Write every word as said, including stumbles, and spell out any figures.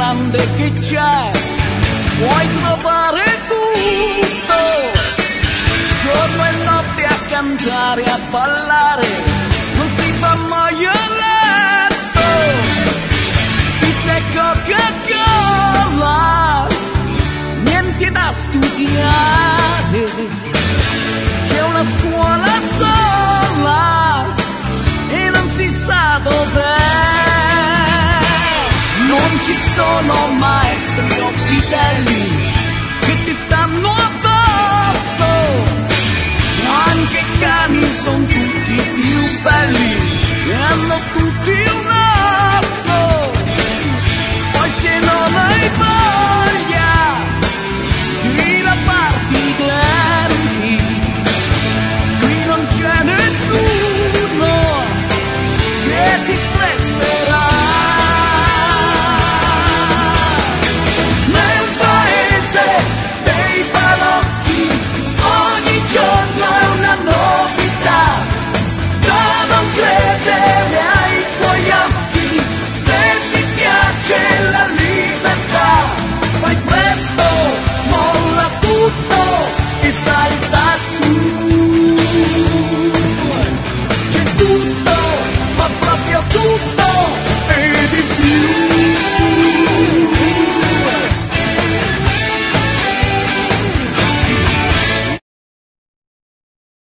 grande che c'è, puoi trovare tutto, giorno e notte a cantare, a ballare, non si fa mai a letto, pizza e Coca-Cola, niente da studiare, c'è una scuola sola e non si sa dov'è. Non ci sono maestri o vitelli che ti stanno addosso, anche i cani sono tutti più belli e hanno tutti un